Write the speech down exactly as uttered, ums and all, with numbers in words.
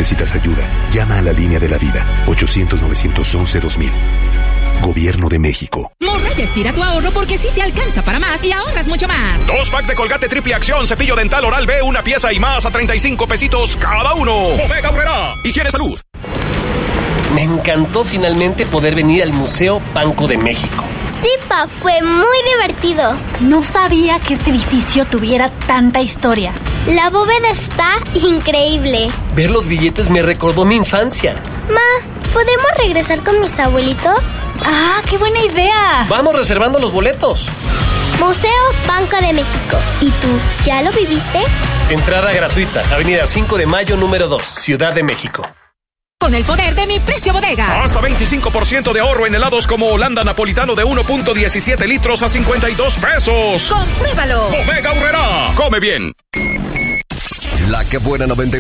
necesitas ayuda, llama a la línea de la vida, ochocientos, novecientos once, dos mil. Gobierno de México. Morraya estira tu ahorro porque sí te alcanza para más y ahorras mucho más. Dos packs de Colgate Triple Acción, cepillo dental Oral B, una pieza y más a treinta y cinco pesitos cada uno. Bodega Aurrerá. Higiene Salud. Me encantó finalmente poder venir al Museo Banco de México. Sí, pa, fue muy divertido. No sabía que este edificio tuviera tanta historia. La bóveda está increíble. Ver los billetes me recordó mi infancia. Ma, ¿podemos regresar con mis abuelitos? ¡Ah, qué buena idea! Vamos reservando los boletos. Museo Banco de México. ¿Y tú, ya lo viviste? Entrada gratuita, Avenida cinco de Mayo, número dos, Ciudad de México. Con el poder de mi precio bodega. Hasta veinticinco por ciento de ahorro en helados como Holanda Napolitano de uno punto diecisiete litros a cincuenta y dos pesos. ¡Compruébalo! Bodega Aurrerá. Come bien. La que buena noventa